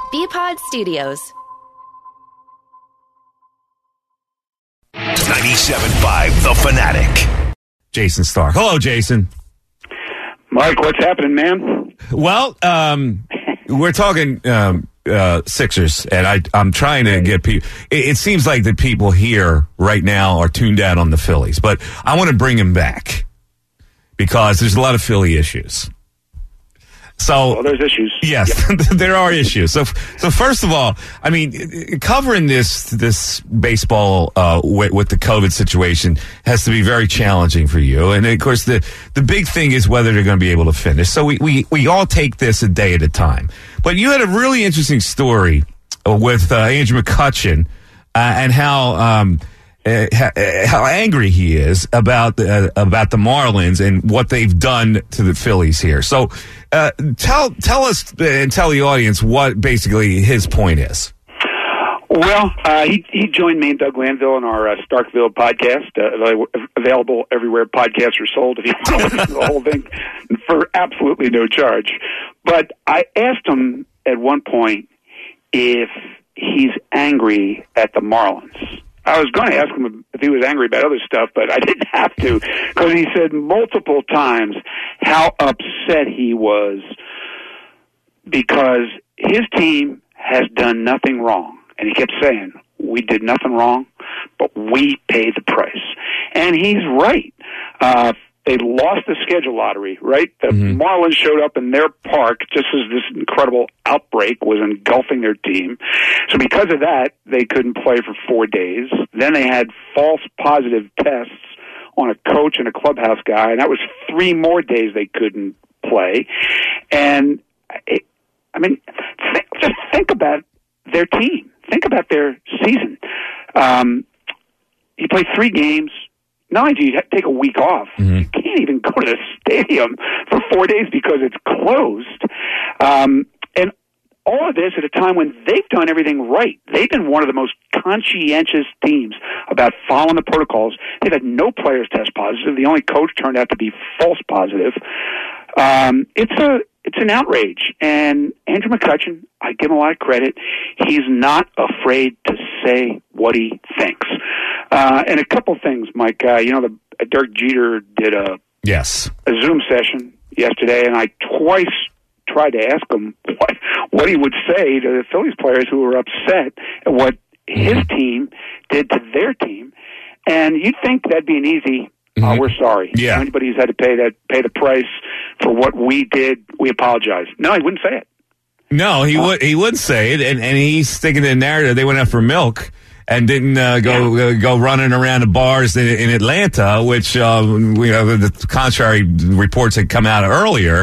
BPod Studios. 97.5 The Fanatic. Jason Stark. Hello, Jason. Mike, what's happening, man? Well, we're talking Sixers, and I'm trying to get people. It seems like the people here right now are tuned out on the Phillies, but I want to bring them back because there's a lot of Philly issues. So there's issues. Yes, yep. There are issues. So first of all, I mean, covering this baseball with the COVID situation has to be very challenging for you. And of course, the big thing is whether they're going to be able to finish. So we all take this a day at a time. But you had a really interesting story with Andrew McCutchen and how angry he is about the Marlins and what they've done to the Phillies here. So tell us and tell the audience what basically his point is. Well, he joined me and Doug Lanville in our Starkville podcast, available everywhere podcasts are sold if you want to listen to the whole thing for absolutely no charge. But I asked him at one point if he's angry at the Marlins. I was going to ask him if he was angry about other stuff, but I didn't have to because he said multiple times how upset he was because his team has done nothing wrong. And he kept saying, we did nothing wrong, but we pay the price. And he's right. They lost the schedule lottery, right? The Marlins showed up in their park just as this incredible outbreak was engulfing their team. So because of that, they couldn't play for 4 days. Then they had false positive tests on a coach and a clubhouse guy, and that was 3 more days they couldn't play. And, just think about their team. Think about their season. You play 3 games. Not only do you take a week off, you can't even go to the stadium for 4 days because it's closed. And all of this at a time when they've done everything right. They've been one of the most conscientious teams about following the protocols. They've had no players test positive. The only coach turned out to be false positive. It's an outrage. And Andrew McCutchen, I give him a lot of credit. He's not afraid to say what he thinks. And a couple things, Mike. Dirk Jeter did a Zoom session yesterday, and I twice tried to ask him what he would say to the Phillies players who were upset at what his team did to their team. And you'd think that'd be an easy, we're sorry. Yeah. Anybody who's had to pay the price for what we did, we apologize. No, he wouldn't say it. No, he would say it, and he's sticking to the narrative. They went out for milk and didn't go running around the bars in Atlanta, which the contrary reports had come out earlier.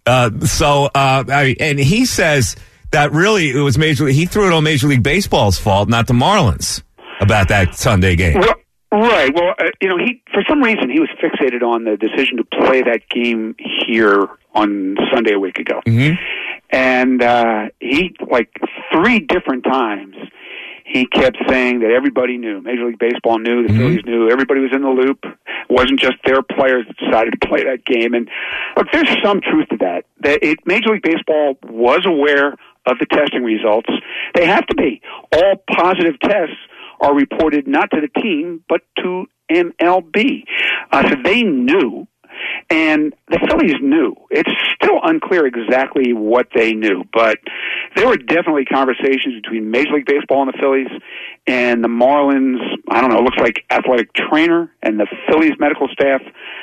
And he says that really it was he threw it on Major League Baseball's fault, not the Marlins, about that Sunday game. Well, right. Well, he for some reason he was fixated on the decision to play that game here on Sunday a week ago, and he 3 different times. He kept saying that everybody knew. Major League Baseball knew. The Phillies knew. Everybody was in the loop. It wasn't just their players that decided to play that game. And look, there's some truth to that. Major League Baseball was aware of the testing results. They have to be. All positive tests are reported not to the team, but to MLB. So they knew. And the Phillies knew. It's still unclear exactly what they knew, but there were definitely conversations between Major League Baseball and the Phillies and the Marlins, I don't know, it looks like athletic trainer and the Phillies medical staff.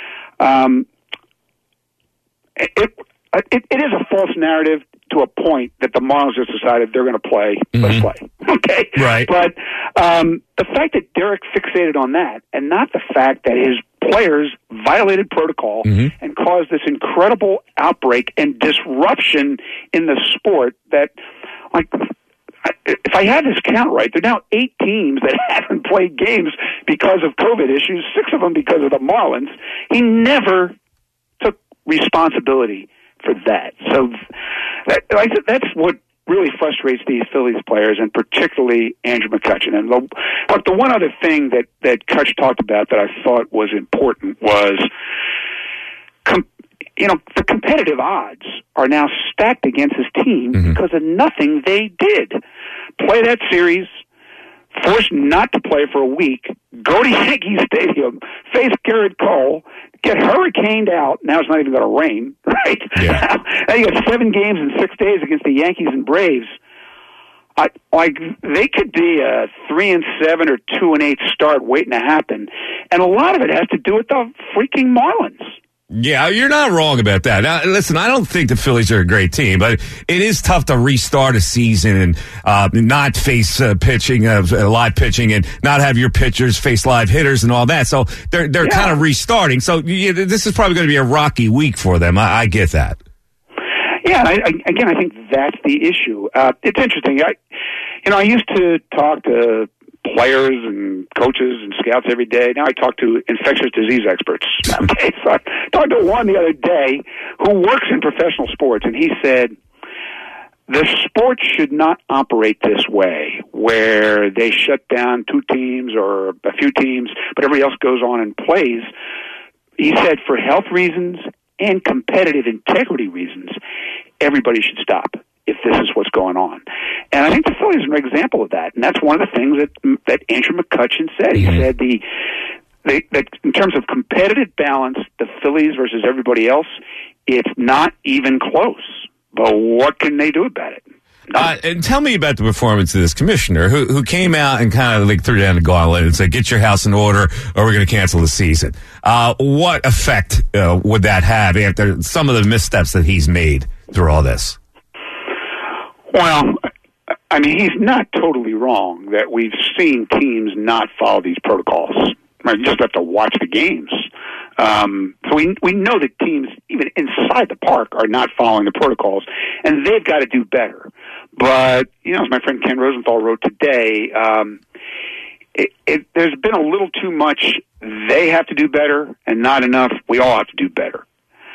It is a false narrative to a point that the Marlins just decided they're going to play, let's play. Okay? Right. But the fact that Derek fixated on that and not the fact that his players violated protocol and caused this incredible outbreak and disruption in the sport that, if I had this count right, there are now 8 teams that haven't played games because of COVID issues, 6 of them because of the Marlins. He never took responsibility for that. So that's what really frustrates these Phillies players, and particularly Andrew McCutchen. And the one other thing that Kutch talked about that I thought was important was the competitive odds are now stacked against his team because of nothing they did. Play that series, forced not to play for a week, go to Yankee Stadium, face Garrett Cole, get hurricaned out. Now it's not even going to rain, right? Yeah. Now you got 7 games in 6 days against the Yankees and Braves. They could be a 3-7 or 2-8 start waiting to happen, and a lot of it has to do with the freaking Marlins. Yeah, you're not wrong about that. Now, listen, I don't think the Phillies are a great team, but it is tough to restart a season and not face pitching, live pitching, and not have your pitchers face live hitters and all that. So they're kind of restarting. So this is probably going to be a rocky week for them. I get that. Yeah, I think that's the issue. It's interesting. I used to talk to players and coaches and scouts every day. Now I talk to infectious disease experts. Okay, so I talked to one the other day who works in professional sports, and he said the sport should not operate this way, where they shut down 2 teams or a few teams, but everybody else goes on and plays. He said for health reasons and competitive integrity reasons, everybody should stop if this is what's going on. And I think the Phillies are an example of that. And that's one of the things that Andrew McCutchen said. He said that in terms of competitive balance, the Phillies versus everybody else, it's not even close. But what can they do about it? And tell me about the performance of this commissioner who came out and kind of threw down the gauntlet and said, get your house in order or we're going to cancel the season. What effect would that have after some of the missteps that he's made through all this? Well, I mean, he's not totally wrong that we've seen teams not follow these protocols. Right? You just have to watch the games. So we know that teams, even inside the park, are not following the protocols, and they've got to do better. But, as my friend Ken Rosenthal wrote today, there's been a little too much they have to do better and not enough we all have to do better.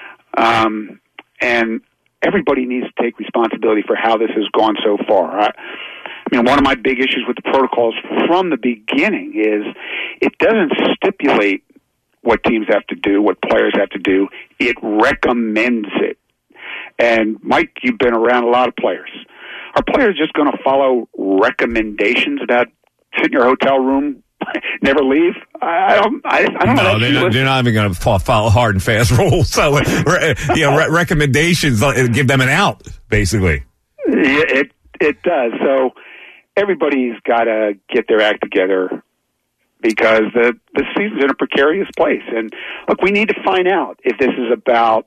And everybody needs to take responsibility for how this has gone so far. I mean, one of my big issues with the protocols from the beginning is it doesn't stipulate what teams have to do, what players have to do. It recommends it. And, Mike, you've been around a lot of players. Are players just going to follow recommendations about sit in your hotel room, never leave? I don't know. No, they're not even going to follow hard and fast rules. So, recommendations give them an out, basically. Yeah, it does. So everybody's got to get their act together because the season's in a precarious place. And, look, we need to find out if this is about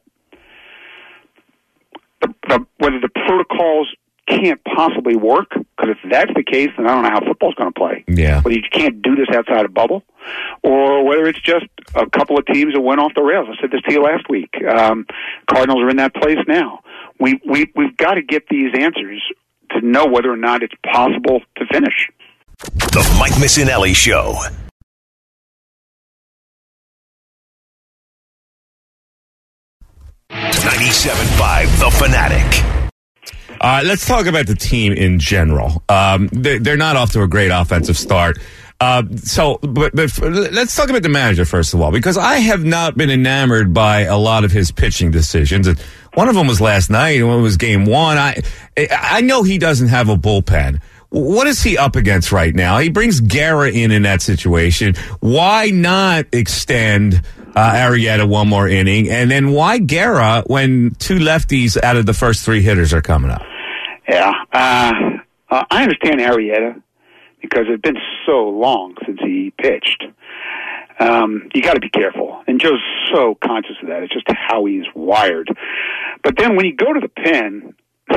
whether the protocols can't possibly work, because if that's the case, then I don't know how football's going to play. Yeah. Whether you can't do this outside a bubble, or whether it's just a couple of teams that went off the rails. I said this to you last week. Cardinals are in that place now. We've got to get these answers to know whether or not it's possible to finish. The Mike Missinelli Show. .97.5 The Fanatic. Let's talk about the team in general. They're not off to a great offensive start. But let's talk about the manager first of all, because I have not been enamored by a lot of his pitching decisions. And one of them was last night, and one was game 1. I know he doesn't have a bullpen. What is he up against right now? He brings Guerra in that situation. Why not extend Arrieta one more inning? And then why Guerra when 2 lefties out of the first 3 hitters are coming up? Yeah. I understand Arrieta because it's been so long since he pitched. You got to be careful. And Joe's so conscious of that. It's just how he's wired. But then when you go to the pen,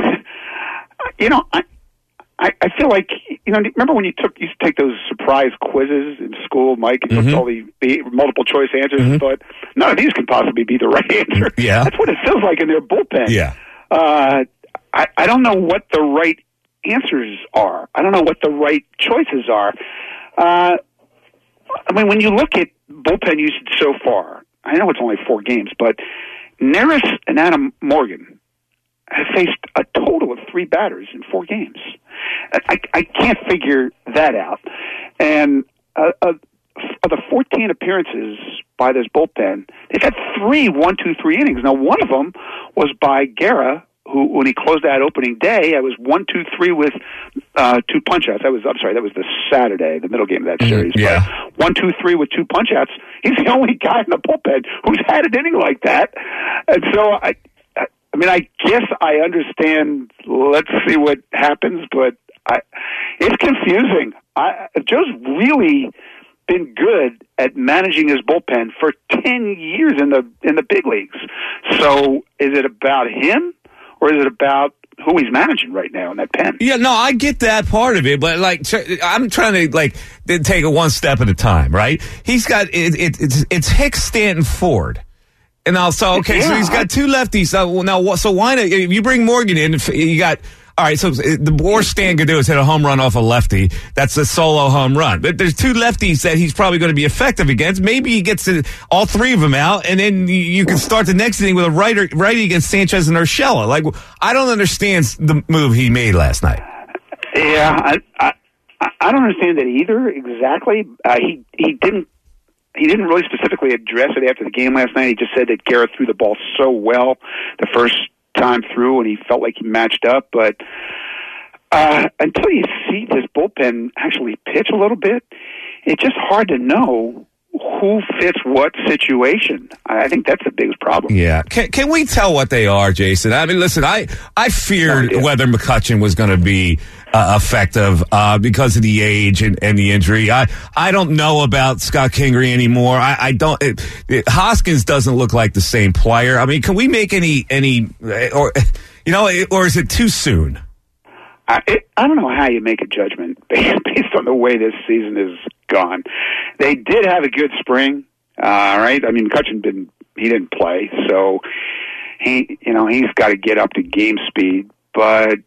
I feel like, remember when you used to take those surprise quizzes in school, Mike, and looked at all the multiple choice answers and thought, none of these can possibly be the right answer. Yeah. That's what it feels like in their bullpen. Yeah. I don't know what the right answers are. I don't know what the right choices are. I mean, when you look at bullpen usage so far, I know it's only 4 games, but Neris and Adam Morgan have faced a total of 3 batters in 4 games. I can't figure that out. And of the 14 appearances by this bullpen, they've had 3 1-2-3 innings. Now, one of them was by Guerra, who, when he closed that opening day, I was 1-2-3 with 2 punch-outs. That was the Saturday, the middle game of that series. Yeah. But 1-2-3 with 2 punch-outs. He's the only guy in the bullpen who's had an inning like that. And so, I mean, I guess I understand, let's see what happens, but it's confusing. Joe's really been good at managing his bullpen for 10 years in the big leagues. So is it about him, or is it about who he's managing right now in that pen? Yeah, no, I get that part of it, but I'm trying to take it one step at a time, right? He's got it's Hicks, Stanton, Ford. And also, okay, so he's got 2 lefties. So why not? If you bring Morgan in, you got, all right, so the worst Stan could do is hit a home run off a lefty. That's a solo home run. But there's 2 lefties that he's probably going to be effective against. Maybe he gets all 3 of them out, and then you can start the next inning with a righty against Sanchez and Urshela. Like, I don't understand the move he made last night. Yeah, I don't understand it either exactly. He didn't really specifically address it after the game last night. He just said that Guerra threw the ball so well the first time through, and he felt like he matched up. But until you see this bullpen actually pitch a little bit, it's just hard to know who fits what situation. I think that's the biggest problem. Yeah. Can we tell what they are, Jason? I mean, listen, I feared whether McCutchen was going to be effective because of the age and the injury. I don't know about Scott Kingery anymore. I don't. Hoskins doesn't look like the same player. I mean, can we make any or is it too soon? I don't know how you make a judgment based on the way this season is gone. They did have a good spring, right? I mean, McCutchen didn't play, so he's got to get up to game speed. But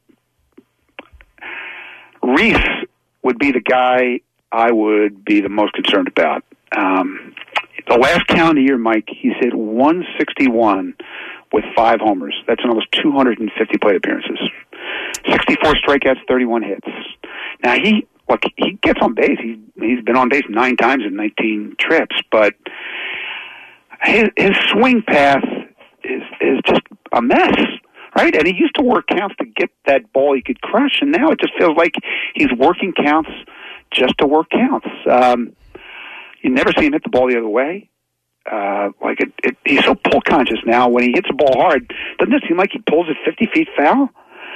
Reese would be the guy I would be the most concerned about. The last calendar year, Mike, he's hit 161 with 5 homers. That's in almost 250 plate appearances. 64 strikeouts, 31 hits. Now, he gets on base. He's been on base 9 times in 19 trips, but his swing path is just a mess, right? And he used to work counts to get that ball he could crush, and now it just feels like he's working counts just to work counts. You never see him hit the ball the other way. He's so pull conscious now. When he hits the ball hard, doesn't it seem like he pulls it 50 feet foul?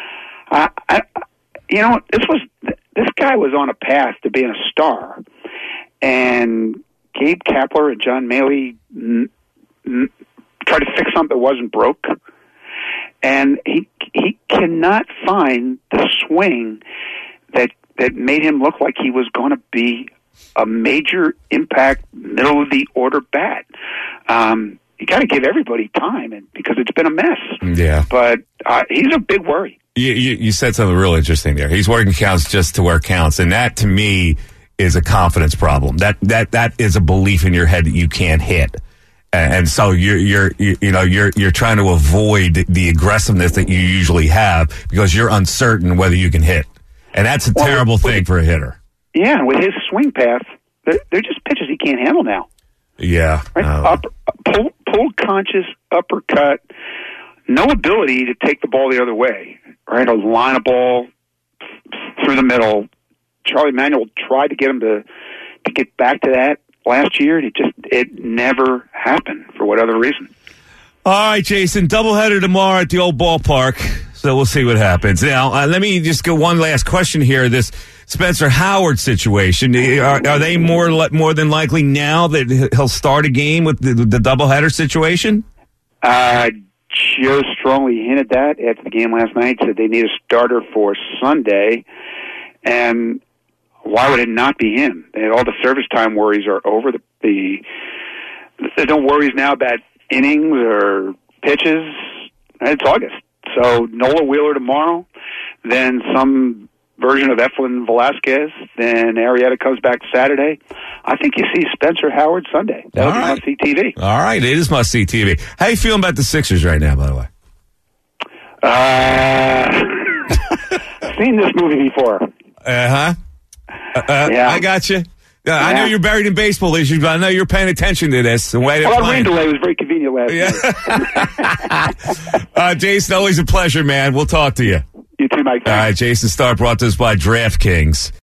This guy was on a path to being a star, and Gabe Kapler and John Maley tried to fix something that wasn't broke, and he cannot find the swing that made him look like he was going to be a major impact, middle of the order bat. You got to give everybody time, and because it's been a mess. Yeah, but he's a big worry. You said something real interesting there. He's working counts just to work counts, and that to me is a confidence problem. That is a belief in your head that you can't hit, and so you're trying to avoid the aggressiveness that you usually have because you're uncertain whether you can hit, and that's a terrible thing for a hitter. Yeah, with his swing path, they're just pitches he can't handle now. Yeah, right? Pull conscious uppercut, no ability to take the ball the other way. Right, or line a ball through the middle. Charlie Manuel tried to get him to get back to that last year, and it never happened for whatever reason. All right, Jason, doubleheader tomorrow at the old ballpark, so we'll see what happens. Now, let me just go one last question here. This Spencer Howard situation, are they more than likely now that he'll start a game with the doubleheader situation? Joe strongly hinted that after the game last night, said they need a starter for Sunday, and why would it not be him? And all the service time worries are over. There's no worries now about innings or pitches. It's August. So Nola Wheeler tomorrow, then some version of Eflin Velasquez, then Arrieta comes back Saturday. I think you see Spencer Howard Sunday. That'll be must-see TV. All right, it is must-see TV. How you feeling about the Sixers right now, by the way? Seen this movie before. Yeah. I got you. Yeah, I know you're buried in baseball issues, but I know you're paying attention to this. And that rain delay was very convenient last night. Jason, always a pleasure, man. We'll talk to you. You too, Mike. All right, Jason Starr brought to us by DraftKings.